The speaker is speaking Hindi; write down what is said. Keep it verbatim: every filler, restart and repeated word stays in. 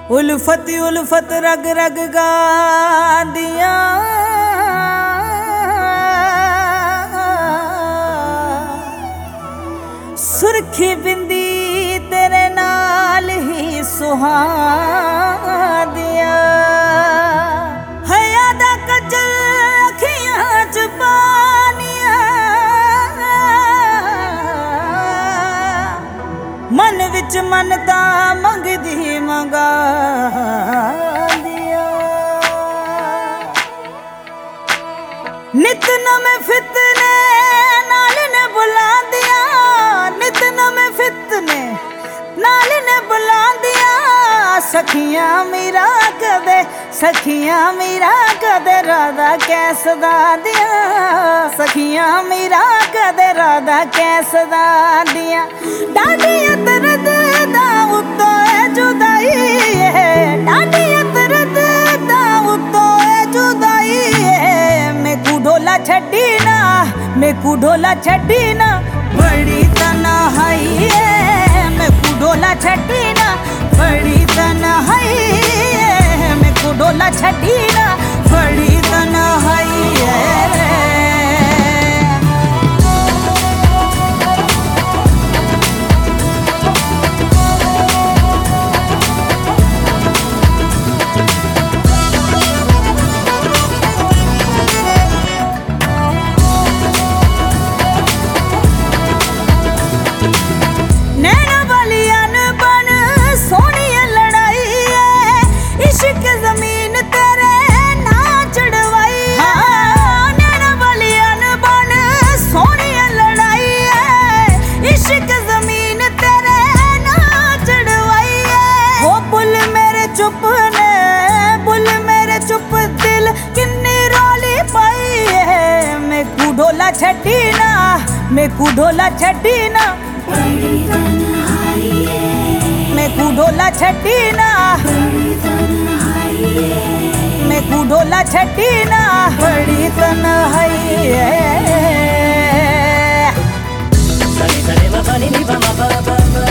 उल्फत उल्फत रग रग गांदियां सुरखी बिंदी तेरे नाल ही सुहांदियां हया दा कजल अखियां च पानियां मन विच मनता मंगदी मंगा दिया नित नमें फितने नाल ने बुला दिया नित नमें फितने नाल ने बुला दिया सखियां मेरा कदे सखियां मेरा कदे राधा कैसदा दिया सखियां मेरा कदे राधा कैसदा दिया डाडी दर्द दा उत्तो जुदाई है डाडी दर्द दा उत्तो जुदाई है मैं कु ढोला छड्डी ना मैं कु ढोला छड्डी ना बड़ी तन्हाई है मैं कु ढोला छड्डी ना बड़ी तन्हाई है मैं कु ढोला छड्डी ना बड़ी तन्हाई है ढोला छड्डी ना मैं कु ढोला छड्डी ना बड़ी तन्हाई है मैं कु ढोला छड्डी ना बड़ी तन्हाई है मैं कु ढोला छड्डी ना बड़ी तन्हाई है सनी सनी मा पनी नी पा मा पा पा